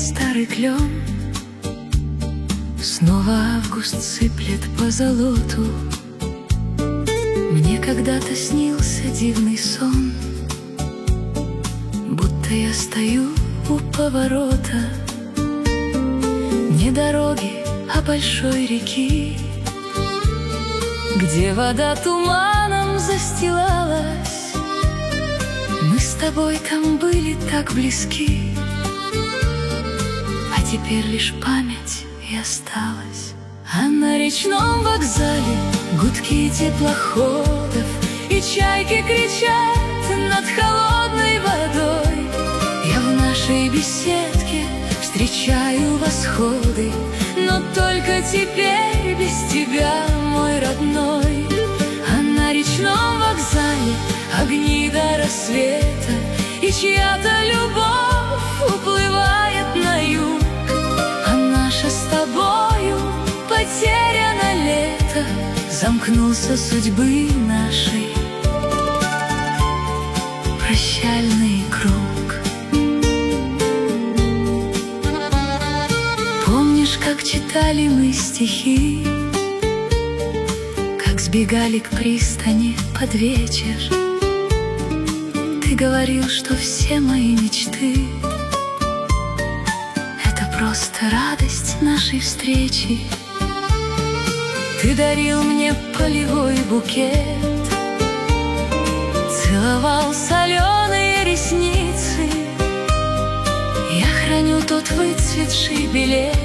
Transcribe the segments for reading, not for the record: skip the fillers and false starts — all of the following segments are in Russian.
старый клен. Снова август сыплет по золоту. Мне когда-то снился дивный сон, будто я стою у поворота. Не дороги, а большой реки, где вода туманом застилалась. Мы с тобой там были так близки, а теперь лишь память и осталась. А на речном вокзале гудки теплоходов и чайки кричат над холодной водой. Я в нашей беседке встречаю восходы, но только теперь без тебя, мой родной. А на речном вокзале огни до рассвета, и чья-то любовь уплывает на юг. А наше с тобою потеряно лето, замкнулся судьбы нашей прощальный круг. Помнишь, как читали мы стихи, как сбегали к пристани под вечер? Ты говорил, что все мои мечты — это просто радость нашей встречи. Ты дарил мне полевой букет, целовал соленые ресницы. Я храню тот выцветший билет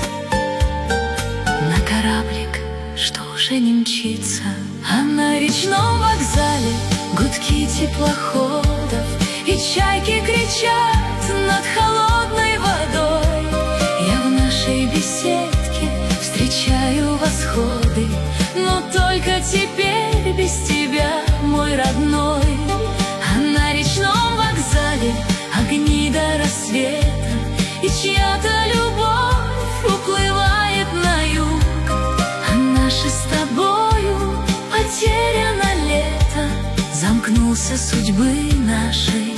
на кораблик, что уже не мчится. А на речном вокзале гудки теплоходов и чайки кричат над холодной водой. Я в нашей беседке встречаю восходы, но только теперь без тебя, мой родной. А на речном вокзале огни до рассвета, и чья-то любовь уплывает на юг. А наше с тобою потеряно лето, замкнулся судьбы нашей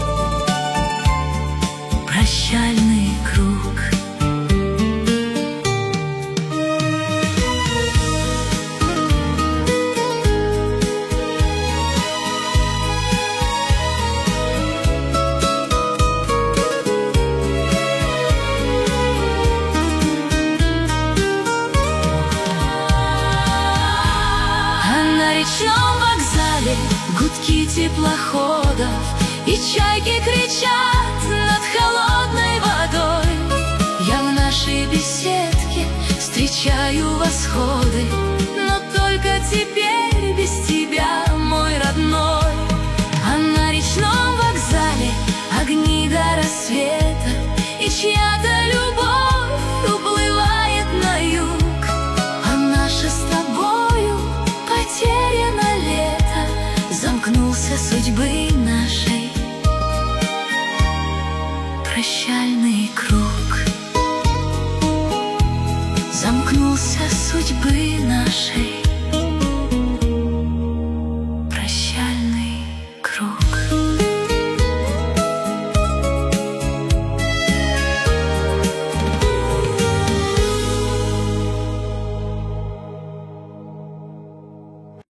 прощальный круг. На речном вокзале гудки теплоходов и чайки кричат над холодной водой. Я в нашей беседке встречаю восходы, но только теперь без тебя, мой родной. А на речном вокзале огни до рассвета, и чья-то любовь уплывает на юг. А наше с тобою потеряно лето, замкнулся судьбы